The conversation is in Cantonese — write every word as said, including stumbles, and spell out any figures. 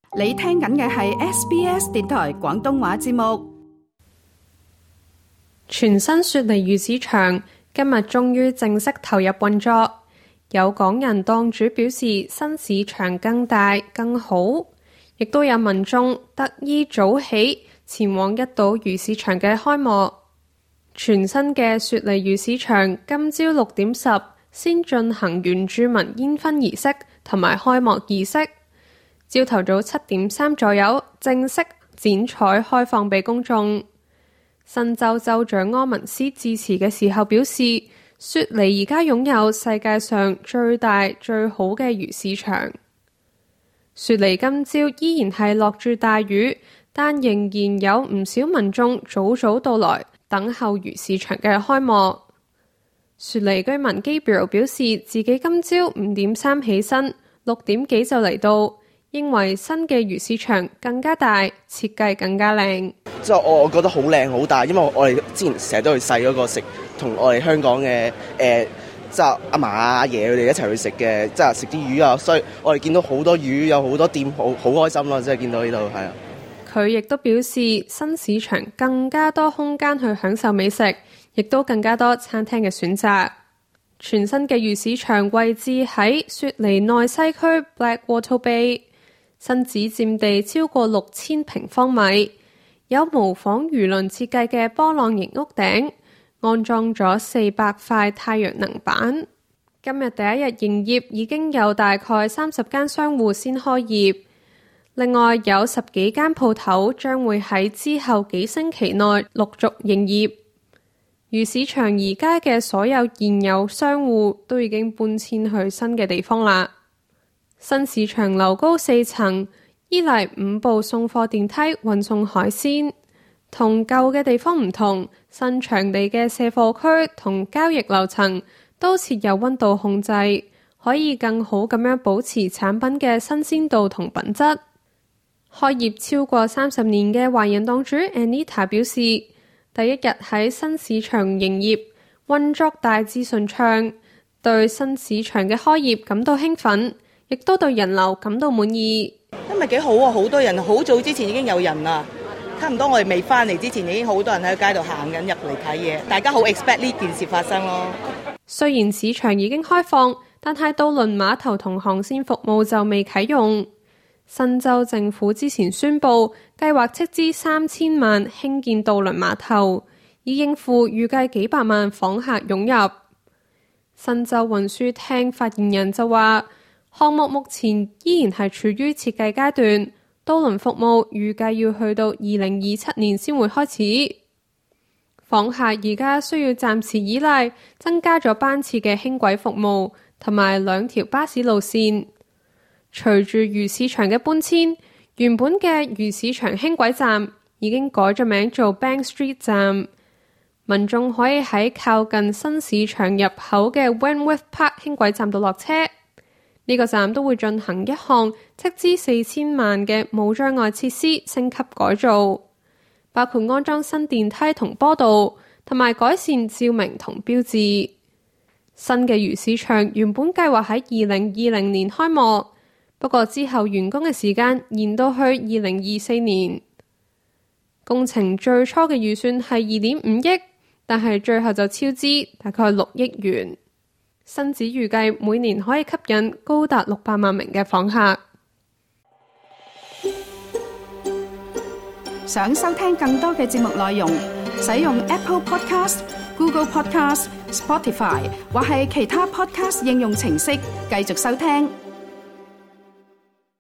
你聽緊嘅係 S B S 電台廣東話節目。 全新雪梨魚市場今日終於正式投入運作，有港人檔主表示新市場更大更好，亦都有民眾特意早起前往一睹魚市場嘅開幕。全新嘅雪梨魚市場今朝六點十先進行原住民煙燻儀式同埋開幕儀式，朝頭早七點三左右正式剪彩開放俾公眾。新州州長柯文斯致辭嘅時候表示，雪梨而家擁有世界上最大最好嘅魚市場。雪梨今朝依然係落住大雨，但仍然有唔少民眾早早到來等候魚市場嘅開幕。雪梨居民 Gabriel 表示自己今朝五點三起身，六點幾就嚟到，認為新嘅魚市場更加大，設計更加靚。 即係我我覺得好靚好大，因為我哋之前成日都去細嗰個食，同我哋香港嘅誒即係阿嫲阿爺佢哋一齊去食嘅，即係食啲魚啊，所以我哋見到好多魚，有好多店，好好開心咯！即係見到呢度係啊。 佢亦都表示新市場更加多空間去享受美食，亦都更加多餐廳嘅選擇。全新嘅魚市場位置喺雪梨內西區 Blackwater Bay， 新址佔地超過六千平方米，有模仿魚輪設計嘅波浪形屋頂，安裝咗四百塊太陽能板。今日第一日營業已經有大概三十間商戶先開業，另外有十幾間鋪頭將會喺之後幾星期內陸續營業。魚市場而家嘅所有現有商戶都已經搬遷去新嘅地方啦。新市場樓高四層，依賴五部送貨電梯運送海鮮。同舊嘅地方唔同，新場地嘅卸貨區同交易樓層都設有溫度控制，可以更好咁樣保持產品嘅新鮮度同品質。開業超過三十年嘅華人檔主 Anita 表示，第一日喺新市場營業，運作大致順暢，對新市場嘅開業感到興奮，亦都對人流感到滿意。 今日幾好啊！好多人，好早之前已經有人啦，差唔多我哋未翻嚟之前已經好多人喺街度行緊入嚟睇嘢，大家好 expect 呢件事發生咯。 雖然市場已經開放，但係渡輪碼頭同航線服務就未啟用。新州政府之前宣布計劃斥資三千萬興建渡輪碼頭，以應付預計幾百萬訪客湧入。新州運輸廳發言人就話，項目目前依然係處於設計階段，渡輪服務預計要去到二零二七年先會開始。訪客而家需要暫時依賴增加咗班次嘅輕軌服務同埋兩條巴士路線。隨住魚市場嘅搬遷，原本嘅魚市場輕軌站已經改咗名做 Bank Street 站，民眾可以喺靠近新市場入口嘅 Wentworth Park 輕軌站度落車。呢個站都會進行一項斥資四千萬嘅無障礙設施升級改造，包括安裝新電梯同坡道，同埋改善照明同標誌。新嘅魚市場原本計劃喺二零二零年開幕，不過之後完工嘅時間延到去二零二四年。工程最初嘅預算係二點五億，但係最後就超支大概六億元。新址預計每年可以吸引高達六百萬名嘅訪客。 想收聽更多嘅節目內容，使用 Apple Podcast、Google Podcast、Spotify 或係其他 Podcast 應用程式繼續收聽。